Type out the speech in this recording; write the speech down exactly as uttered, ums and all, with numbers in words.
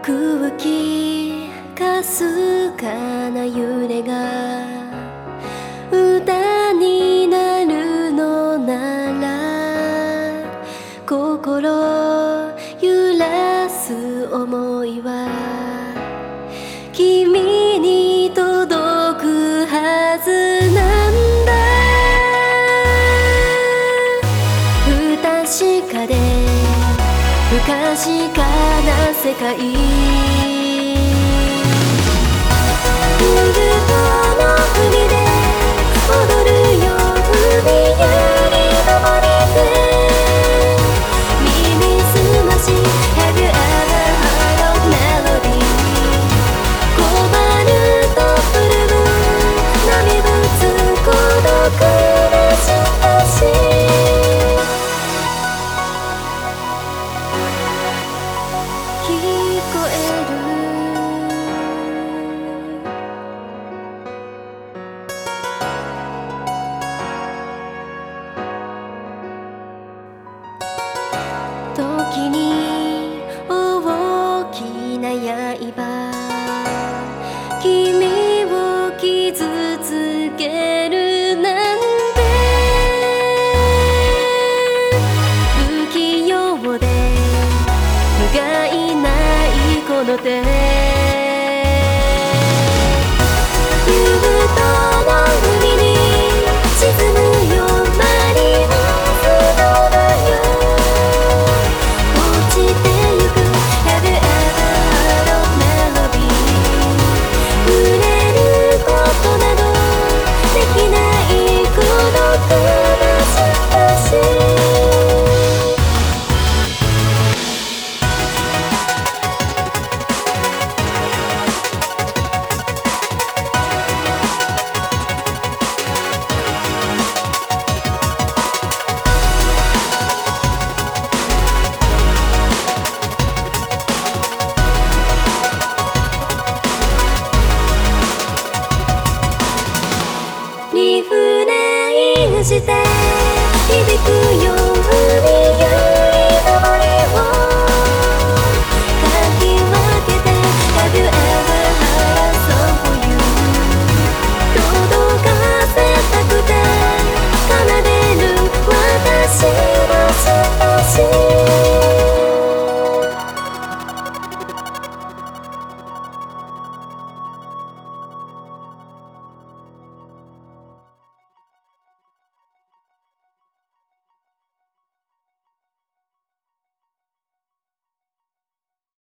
空気かすかな揺れが歌になるのなら、心揺らす想いは君に届くはずなんだ。不確かで不可視化な世界、ウルトの海で踊るよ、海より登りて耳すまし Have you ever heard of melody、 コバルトブルー波打つ孤独なし聞こえる。時に大きな刃、君を傷つけるなんて不器用で不甲斐ないこの手